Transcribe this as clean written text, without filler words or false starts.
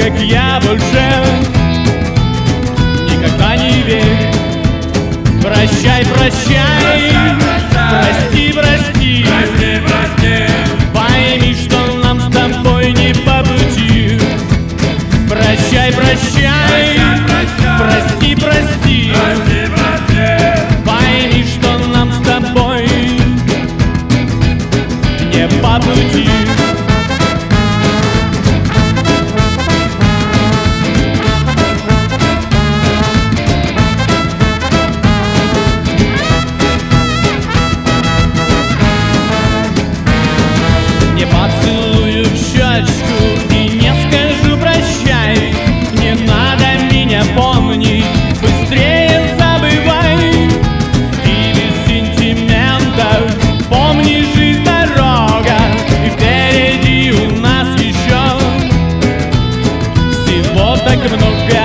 как я больше никогда не верь. Прощай, прощай, прости, прости, пойми, что нам с тобой не по пути. Прощай, прощай, прости, прости, пойми, что нам с тобой не по пути. Не поцелую в щечку и не скажу прощай. Не надо меня помнить, быстрее забывай. И без сентиментов помни, жизнь дорога, и впереди у нас еще всего так много.